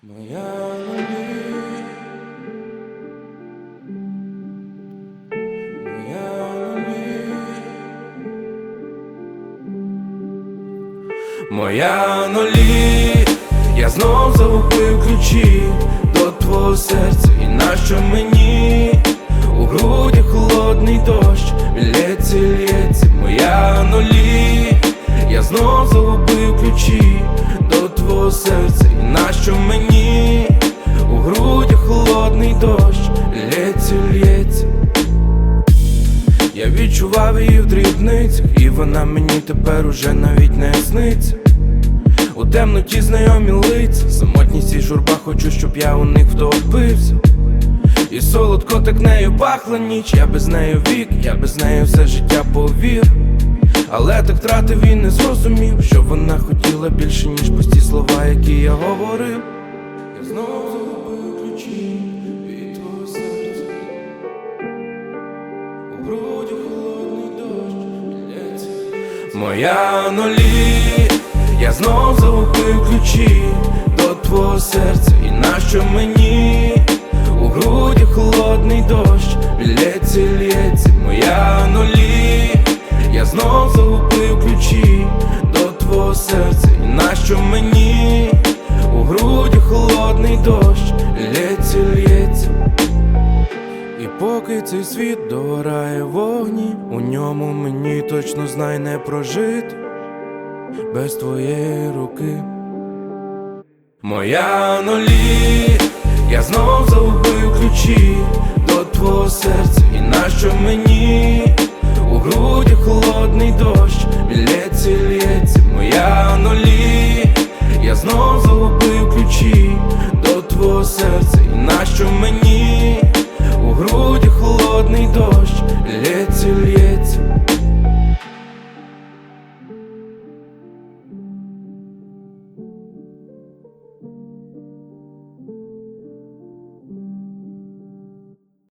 Моя нулі, моя нулі, моя нулі, я знов загубив ключі до твого серця. І нащо мені у грудях холодний дощ лється, лється. Моя нулі, я знов загубив ключі до твого серця. І нащо мені у грудях холодний дощ лється, лється. Я відчував її в дрібницях, і вона мені тепер уже навіть не сниться. У темноті знайомі лиця, самотність і журба, хочу, щоб я у них втопився. І солодко так нею пахла ніч, я без неї вік, я без неї все життя повір. Але так втратив і не зрозумів, що вона хотіла більше, ніж пусті слова, які я говорив. Я знову загубив ключі від твого серця. У грудях холодний дощ лється. Моя нулі, я знов загубив ключі до твого серця. І нащо мені у грудях холодний дощ лється, лється. Моя нулі, я знов загубив ключі до твого серця. І нащо мені у грудях холодний дощ лється, лється. І поки цей світ догорає в вогні, у ньому мені точно, знай, не прожити без твоєї руки. Моя нулі, я знов загубив ключі до твого серця. І нащо мені у грудях холодний дощ лється, лється. Моя нулі, я знов загубив ключі